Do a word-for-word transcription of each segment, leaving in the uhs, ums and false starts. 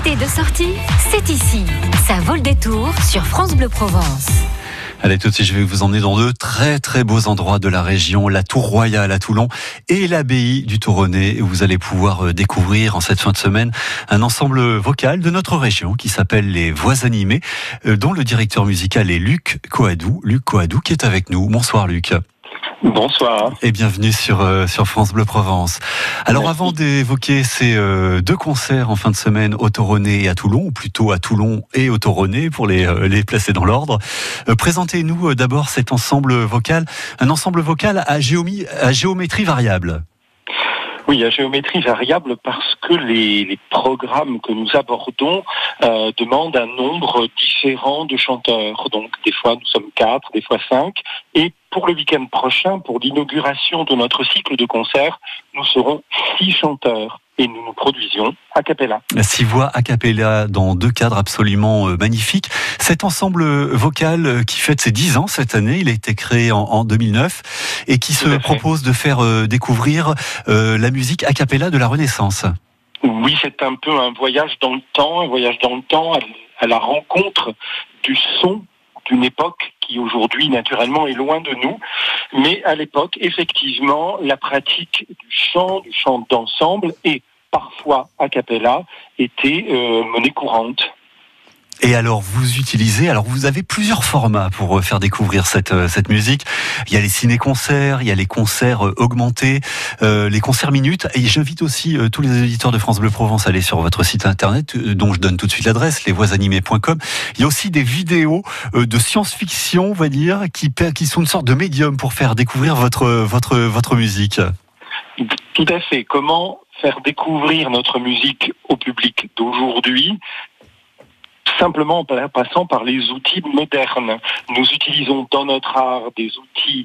idée de sortie, c'est ici. Ça vaut le détour sur France Bleu Provence. Allez, tout de suite, je vais vous emmener dans deux très très beaux endroits de la région, la Tour Royale à Toulon et l'abbaye du Touronnais, où vous allez pouvoir découvrir en cette fin de semaine un ensemble vocal de notre région qui s'appelle les Voix animées, dont le directeur musical est Luc Coadou. Luc Coadou qui est avec nous. Bonsoir Luc. Bonsoir. Et bienvenue sur, euh, sur France Bleu Provence. Alors Merci. Avant d'évoquer ces euh, deux concerts en fin de semaine au Touronnais et à Toulon, ou plutôt à Toulon et au Touronnais pour les, euh, les placer dans l'ordre, euh, présentez-nous euh, d'abord cet ensemble vocal, un ensemble vocal à, géomie, à géométrie variable. Oui, à géométrie variable parce que les, les programmes que nous abordons euh, demandent un nombre différent de chanteurs. Donc des fois nous sommes quatre, des fois cinq. Et pour le week-end prochain, pour l'inauguration de notre cycle de concerts, nous serons six chanteurs. Et nous nous produisions a cappella. Six voix a cappella dans deux cadres absolument magnifiques. Cet ensemble vocal qui fête ses dix ans cette année, il a été créé en, en deux mille neuf et qui se propose de faire euh, découvrir euh, la musique a cappella de la Renaissance. Oui, c'est un peu un voyage dans le temps, un voyage dans le temps à, à la rencontre du son d'une époque qui aujourd'hui naturellement est loin de nous, mais à l'époque effectivement la pratique du chant, du chant d'ensemble et parfois a cappella était euh, monnaie courante. Et alors vous utilisez, alors vous avez plusieurs formats pour faire découvrir cette cette musique. Il y a les ciné-concerts, il y a les concerts augmentés, euh, les concerts minutes. Et j'invite aussi euh, tous les auditeurs de France Bleu Provence à aller sur votre site internet, euh, dont je donne tout de suite l'adresse, les voix animées point com. Il y a aussi des vidéos euh, de science-fiction, on va dire, qui qui sont une sorte de médium pour faire découvrir votre votre votre musique. Tout à fait. Comment faire découvrir notre musique au public d'aujourd'hui? Simplement en passant par les outils modernes. Nous utilisons dans notre art des outils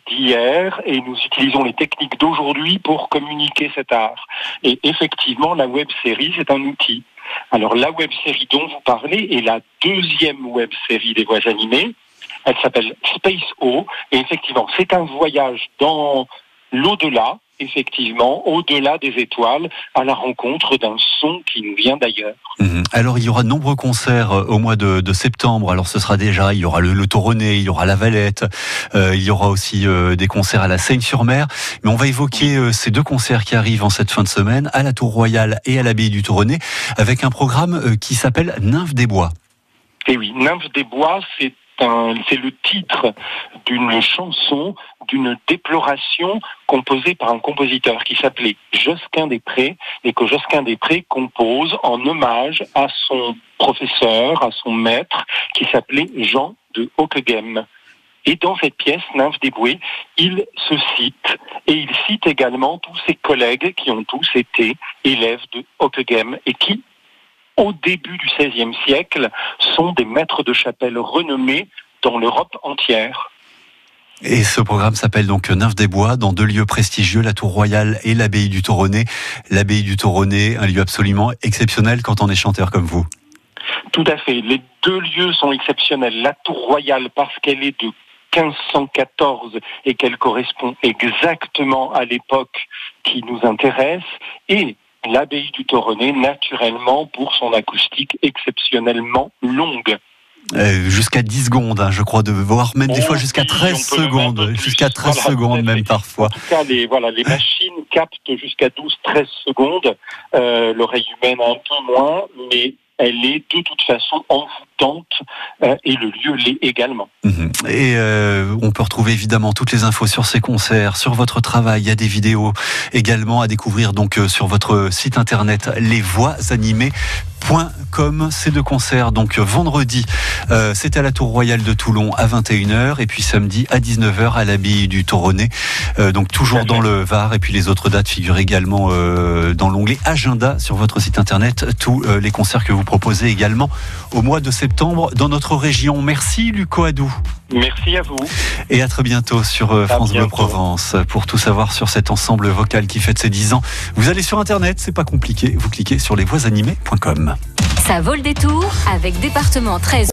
d'hier et nous utilisons les techniques d'aujourd'hui pour communiquer cet art. Et effectivement, la web-série, c'est un outil. Alors la web-série dont vous parlez est la deuxième web-série des voix animées. Elle s'appelle Space O et effectivement, c'est un voyage dans l'au-delà, effectivement, au-delà des étoiles, à la rencontre d'un son qui nous vient d'ailleurs. Mmh. Alors, il y aura de nombreux concerts au mois de, de septembre. Alors, ce sera déjà, il y aura le, le Touronnais, il y aura la Valette, euh, il y aura aussi euh, des concerts à la Seigne-sur-Mer. Mais on va évoquer euh, ces deux concerts qui arrivent en cette fin de semaine, à la Tour Royale et à l'abbaye du Touronnais, avec un programme euh, qui s'appelle Nymphes des Bois. Et oui, Nymphes des Bois, c'est Un, c'est le titre d'une chanson, d'une déploration composée par un compositeur qui s'appelait Josquin des Prés et que Josquin des Prés compose en hommage à son professeur, à son maître qui s'appelait Jean de Hoqueghem. Et dans cette pièce, Nymphes des Bois, il se cite et il cite également tous ses collègues qui ont tous été élèves de Hoqueghem et qui, au début du seizième siècle, sont des maîtres de chapelle renommés dans l'Europe entière. Et ce programme s'appelle donc Nymphes des Bois, dans deux lieux prestigieux, la Tour Royale et l'abbaye du Touronnais. L'abbaye du Touronnais, un lieu absolument exceptionnel quand on est chanteur comme vous. Tout à fait. Les deux lieux sont exceptionnels. La Tour Royale parce qu'elle est de quinze cent quatorze et qu'elle correspond exactement à l'époque qui nous intéresse, et l'abbaye du Touronnais, naturellement, pour son acoustique exceptionnellement longue. Euh, jusqu'à dix secondes, hein, je crois, de voir même des oh, fois jusqu'à treize secondes, jusqu'à treize voilà, secondes même parfois. En tout cas, les, voilà, les machines captent jusqu'à douze à treize secondes, euh, l'oreille humaine un peu moins, mais elle est de toute façon envoûtante euh, et le lieu l'est également. Mmh. Et euh, on peut retrouver évidemment toutes les infos sur ces concerts, sur votre travail. Il y a des vidéos également à découvrir donc euh, sur votre site internet les voix animées point com. Ces deux concerts, donc vendredi, euh, c'est à la Tour Royale de Toulon à vingt et une heures et puis samedi à dix-neuf heures à l'abbaye du Touronnais, euh, donc toujours dans le Var. Et puis les autres dates figurent également euh, dans l'onglet agenda sur votre site internet, tous euh, les concerts que vous proposez également au mois de septembre dans notre région. Merci Luc Coadou. Merci à vous. Et à très bientôt sur euh, France Bleu Provence. Pour tout savoir sur cet ensemble vocal qui fête ses dix ans, vous allez sur internet, c'est pas compliqué, vous cliquez sur les voix animées point com. Ça vaut le détour avec département treize.